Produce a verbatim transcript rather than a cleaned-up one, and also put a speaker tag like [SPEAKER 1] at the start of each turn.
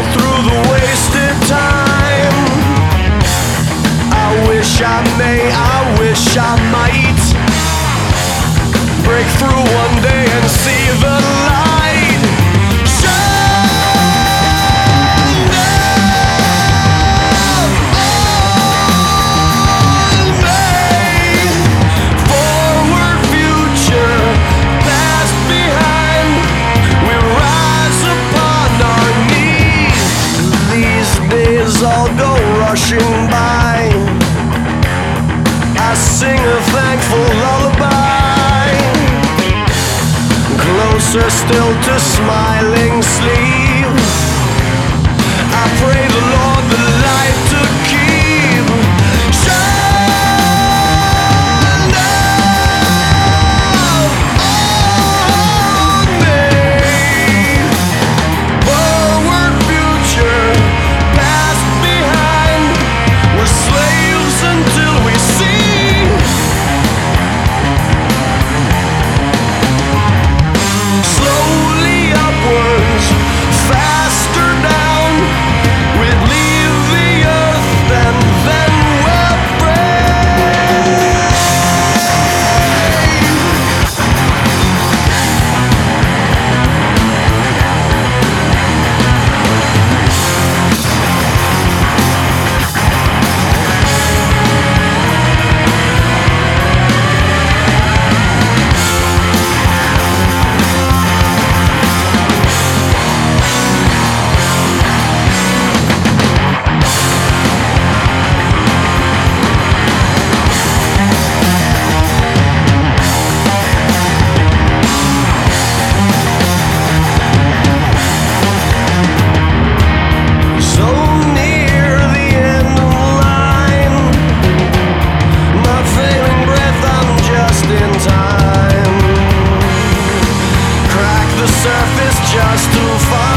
[SPEAKER 1] through the wasted time. I wish I may, I wish I might break through one day and see the light shine down on me. Forward, future, past, behind, we rise upon our knees. These days all go rushing by. I sing a thankful lullaby, closer still to smiling sleep. I pray the Lord the light to keep shine down on me. Forward, future, past, behind, we're slaves until we see. Slowly upwards, faster down, we'd leave the earth and then we're brave. So near the end of the line, my failing breath, I'm just in time. Crack the surface just to find